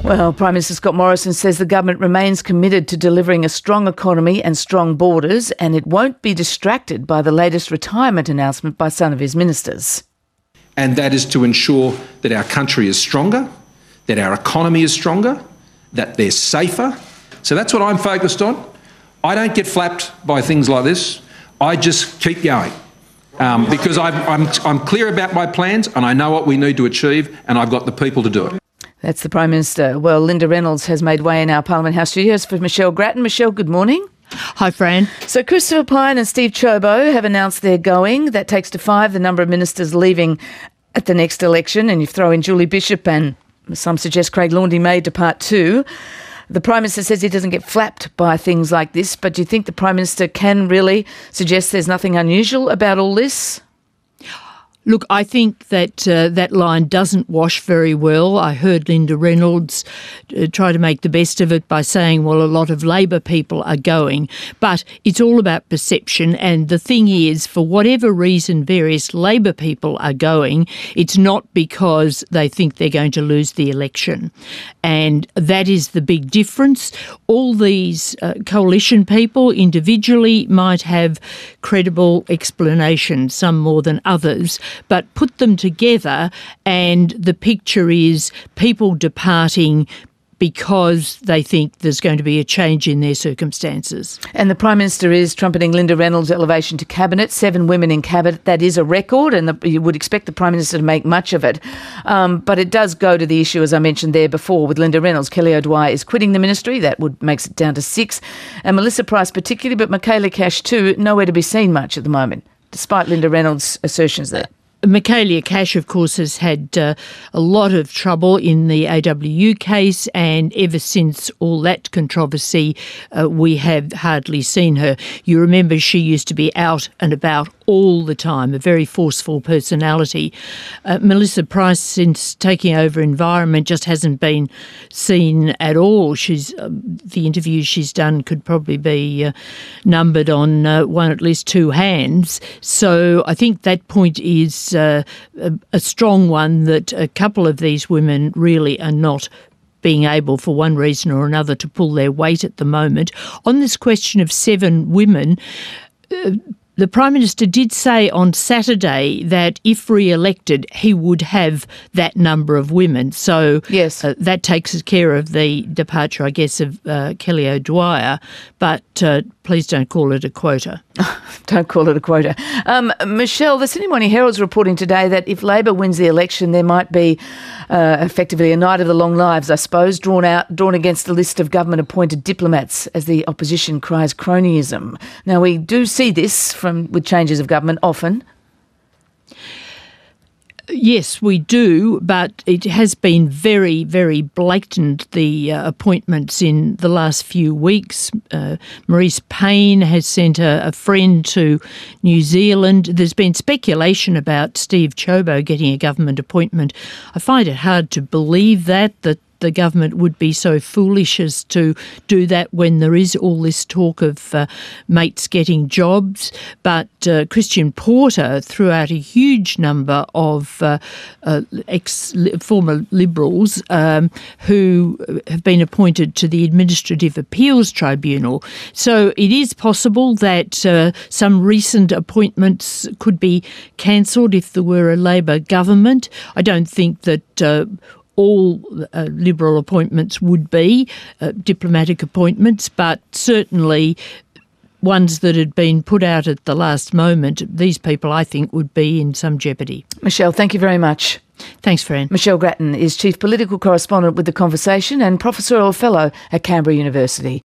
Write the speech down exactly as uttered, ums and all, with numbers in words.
Well, Prime Minister Scott Morrison says the government remains committed to delivering a strong economy and strong borders, and it won't be distracted by the latest retirement announcement by some of his ministers. And that is to ensure that our country is stronger, that our economy is stronger, that they're safer. So that's what I'm focused on. I don't get flapped by things like this. I just keep going um, because I've, I'm, I'm clear about my plans and I know what we need to achieve, and I've got the people to do it. That's the Prime Minister. Well, Linda Reynolds has made way in our Parliament House studios for Michelle Grattan. Michelle, good morning. Hi, Fran. So Christopher Pyne and Steve Ciobo have announced they're going. That takes to five the number of ministers leaving at the next election, and you throw in Julie Bishop and some suggest Craig Laundy may depart too. The Prime Minister says he doesn't get flapped by things like this, but do you think the Prime Minister can really suggest there's nothing unusual about all this? Look, I think that uh, that line doesn't wash very well. I heard Linda Reynolds uh, try to make the best of it by saying, well, a lot of Labor people are going. But it's all about perception. And the thing is, for whatever reason various Labor people are going, it's not because they think they're going to lose the election. And that is the big difference. All these uh, coalition people individually might have credible explanations, some more than others. But put them together and the picture is people departing because they think there's going to be a change in their circumstances. And the Prime Minister is trumpeting Linda Reynolds' elevation to Cabinet, seven women in Cabinet. That is a record, and the, you would expect the Prime Minister to make much of it. Um, but it does go to the issue, as I mentioned there before, with Linda Reynolds. Kelly O'Dwyer is quitting the ministry. That would makes it down to six. And Melissa Price particularly, but Michaelia Cash too, nowhere to be seen much at the moment, despite Linda Reynolds' assertions there. Michaelia Cash, of course, has had uh, a lot of trouble in the A W U case, and ever since all that controversy, uh, we have hardly seen her. You remember she used to be out and about all the time, a very forceful personality. Uh, Melissa Price, since taking over Environment, just hasn't been seen at all. She's uh, the interviews she's done could probably be uh, numbered on uh, one, at least two hands. So I think that point is uh, a, a strong one, that a couple of these women really are not being able, for one reason or another, to pull their weight at the moment. On this question of seven women, uh, the Prime Minister did say on Saturday that if re-elected, he would have that number of women. So yes. uh, that takes care of the departure, I guess, of uh, Kelly O'Dwyer. But uh, please don't call it a quota. Don't call it a quota. Um, Michelle, the Sydney Morning Herald's reporting today that if Labor wins the election, there might be uh, effectively a night of the long lives, I suppose, drawn out, drawn against a list of government-appointed diplomats as the opposition cries cronyism. Now, we do see this from with changes of government often. Yes, we do, but it has been very, very blatant, the uh, appointments in the last few weeks. Uh, Maurice Payne has sent a, a friend to New Zealand. There's been speculation about Steve Ciobo getting a government appointment. I find it hard to believe that, that the government would be so foolish as to do that when there is all this talk of uh, mates getting jobs. But uh, Christian Porter threw out a huge number of uh, uh, ex former Liberals um, who have been appointed to the Administrative Appeals Tribunal. So it is possible that uh, some recent appointments could be cancelled if there were a Labor government. I don't think that Uh, all uh, Liberal appointments would be uh, diplomatic appointments, but certainly ones that had been put out at the last moment, these people, I think, would be in some jeopardy. Michelle, thank you very much. Thanks, Fran. Michelle Grattan is Chief Political Correspondent with The Conversation and Professorial Fellow at Canberra University.